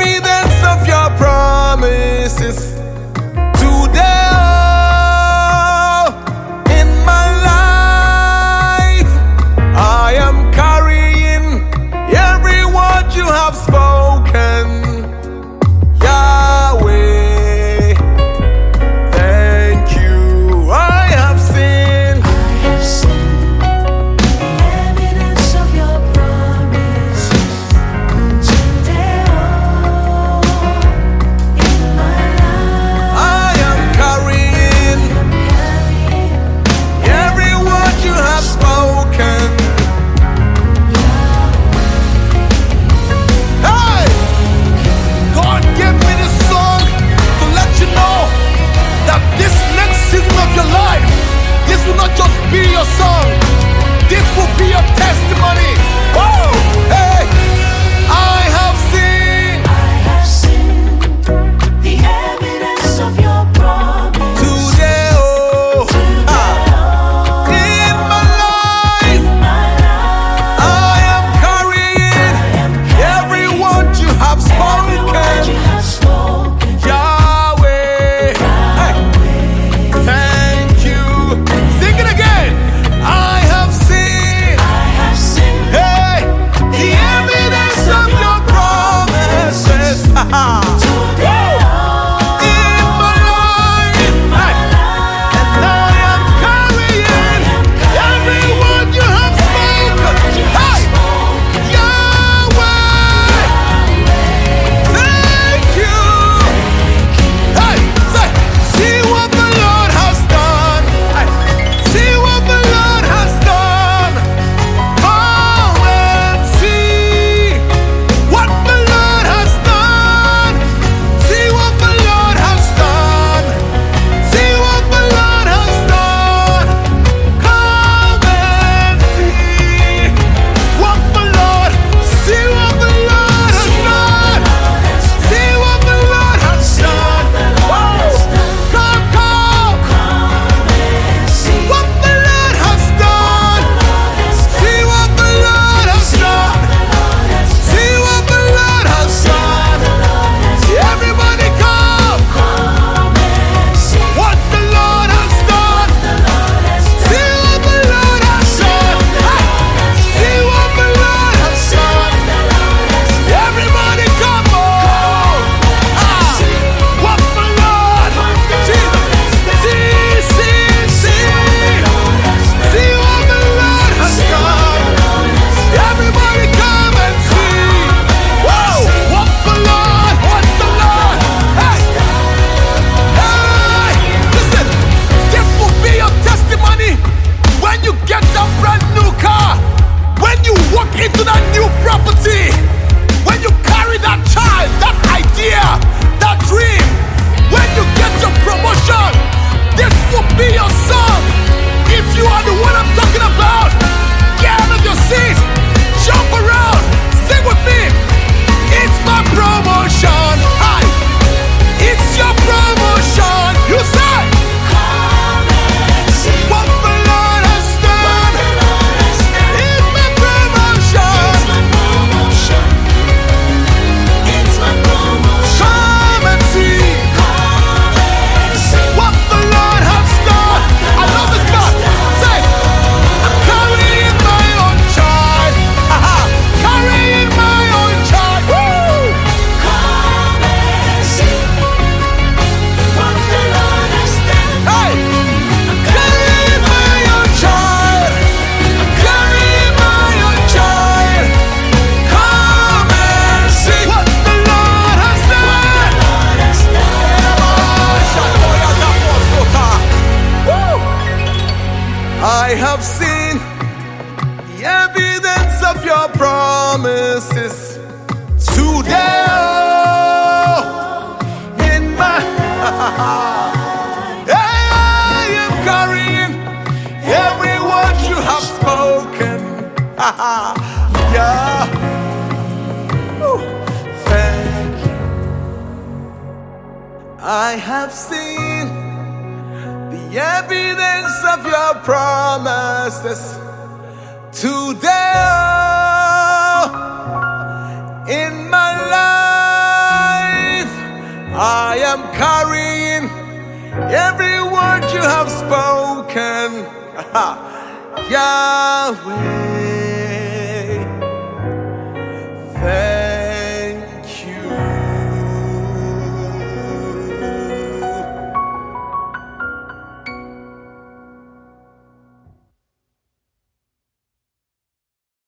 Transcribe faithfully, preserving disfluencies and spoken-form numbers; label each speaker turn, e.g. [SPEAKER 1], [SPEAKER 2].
[SPEAKER 1] evidence of your promises today. Oh, in my life, I am carrying every word you have spoken. Yahweh, thank you. I have seen,
[SPEAKER 2] I have seen the evidence of your promises today. Oh, in my life,
[SPEAKER 1] I am carrying every word you have spoken. Hey! God gave me this song to let you know that this next season of your life, this will not just be your song, this will be your testimony. Woo! Hey! I have seen
[SPEAKER 2] I have seen the evidence of your promise
[SPEAKER 1] today, oh, ah, in my life,
[SPEAKER 2] in my life.
[SPEAKER 1] I am carrying every word you have
[SPEAKER 2] Every word you
[SPEAKER 1] spoken.
[SPEAKER 2] have spoken,
[SPEAKER 1] Yahweh, hey, thank you. Sing it again. I have seen,
[SPEAKER 2] I have seen
[SPEAKER 1] hey, the evidence of your promises.
[SPEAKER 2] today. Oh,
[SPEAKER 1] In my life, hey, and I am carrying every word you have spoken. Hey, Yahweh, thank you. Hey, say, see what the Lord has done. Hey, see what the Lord has done. Come and see what the Lord has done. See what the Lord has done. See what the Lord has done. Come and see what the Lord, see what the Lord has done. See what the Lord has done. Whoa. Come, come.
[SPEAKER 2] see
[SPEAKER 1] What the Lord has done. See what the Lord has done. See what the Lord has done. Everybody come. What the Lord has done. See what the Lord has done. Hey. See what the Lord has done. Everybody come on. Ah. What the Lord. Jesus. See, see, see. See what the Lord has done. Everybody come and see. Whoa. What the Lord. What the Lord. Hey. Hey. Listen. This will be your testimony when you get that brand new car. When you walk into that new property. When you carry that child, that idea, that dream. When you get your promotion. This will be your song. If you are the one I'm talking about, get out of your seat, jump around, sing with me. It's my promotion. Hi. It's your promotion. You say what the Lord has done. It's my promotion. Come and see what the Lord has done. I love this God. Say, I'm carrying my own child. Aha. Carrying my own child. Woo! Hey! Carrying my own child. Carrying my own child. Come and see what the Lord has done. Woo! I have seen the evidence of your promises today. Oh, in my I am carrying every word you have spoken. Yeah. Woo. Thank you. I have seen the evidence of your promises today. Oh, in my life. Yahweh.